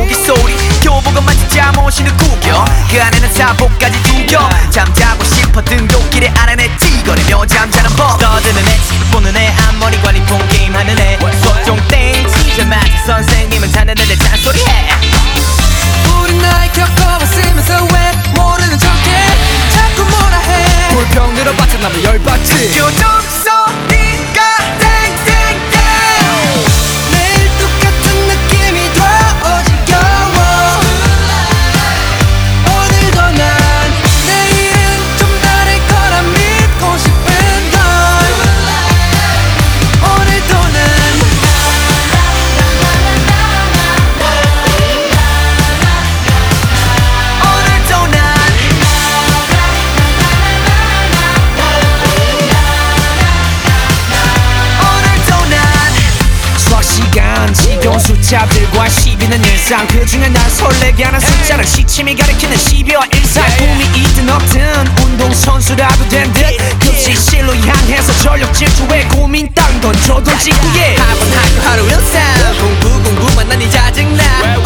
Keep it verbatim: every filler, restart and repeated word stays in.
모기 소리 교복은 진짜 멋있는 구겨 그 안에는 사복까지 두겨 잠자고 싶어 등굣길에 알아냈지 거리며 잠자는 법 떠드는 애 보는 애 앞머리 관리 폰 게임하는 애 소종 땡 치자마자 선생님은 자는 애들 잔소리해 우린 나이 겪어봤으면서 왜 모르는 척해 자꾸 뭐라 해 불평 들어봤자 나도 열받지 교정 소리가 땡땡땡 매일 똑같은 느낌이 더 지겨워 오늘도 난 내일은 좀 다를 거라 믿고 싶은 걸 오늘도 난 오늘도 난 오늘도 난 수학시간 지겨운 숫자들과 시비는 일상 그중에 날 설레게 하는 숫자는 시침이 가리키는 십이와 일상 꿈이 있든 없든 운동선수라도 된 듯 급식실로 향해서 전력 질주에 고민 땅 던져도 지구에 학원 학교 하루 일상 공부 공부만 난이 짜증나